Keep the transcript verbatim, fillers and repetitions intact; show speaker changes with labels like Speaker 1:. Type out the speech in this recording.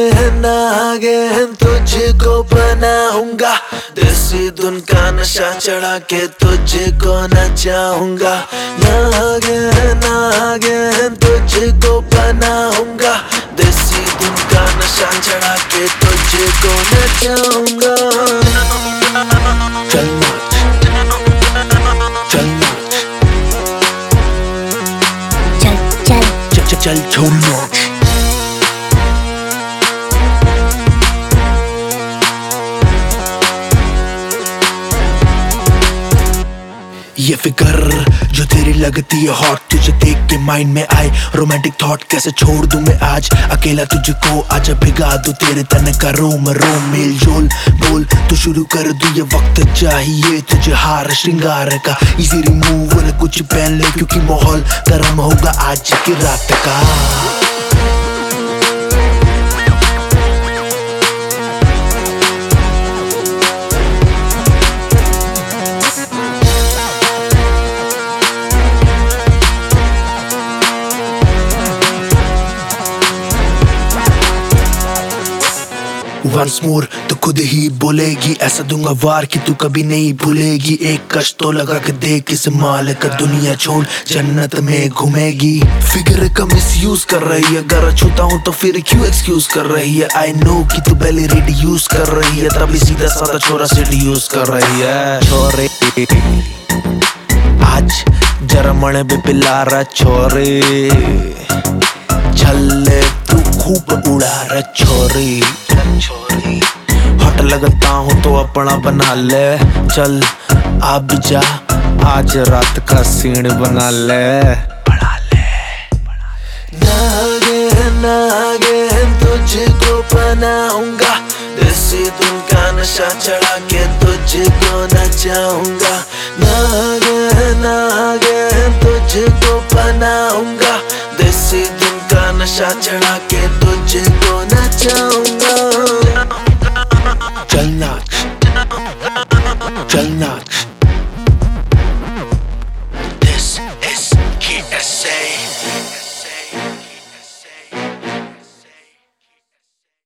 Speaker 1: नागिन नागिन तुझको बनाऊंगा, देसी धुन का नशा चढ़ा के तुझको नचाऊंगा। नागिन नागिन तुझको बनाऊंगा, देसी धुन का नशा चढ़ा के तुझको नचाऊंगा। चल नाच चल नाच
Speaker 2: चल चल
Speaker 1: चल चल छोड़ नाच। ये फिकर जो तेरी लगती है हॉट, तुझे देख के माइंड में आए रोमांटिक थॉट। कैसे छोड़ दूं मैं आज अकेला तुझको, आजा भिगा दूं तेरे तन का रोम रोम। मेल जोल बोल तू शुरू कर दूं, ये वक्त चाहिए तुझे हार श्रृंगार का। इजी रिमूव और कुछ पहन ले क्योंकि माहौल गर्म होगा आज की रात का। Once more तो खुद ही बोलेगी, ऐसा दूंगा वार कि तू कभी नहीं भूलेगी। एक कश तो लगा के देख इस माल का, दुनिया छोड़ जन्नत में घूमेगी। फिगर का मिसयूज कर रही है, अगर छूता हूँ तो फिर क्यों एक्सक्यूज कर रही है। आई नो कि तू पहले रेडी यूज कर रही है, तभी सीधा साधा छोरा सिटी यूज कर रही है। छोरे आज जरा मणे पे पिला रहा छोरे, छल्ले तू खूब उड़ा रहा छोरी। हट लगता हूँ तो अपना बना ले, चल अब जा आज रात का सीन बना ले। नागिन नागिन तुझको बनाऊंगा, देसी धुन का नशा चढ़ा के तुझको नचाऊंगा। नागिन नागिन तुझको बनाऊंगा, देसी धुन का नशा चढ़ा के तुझको नचाऊंगा।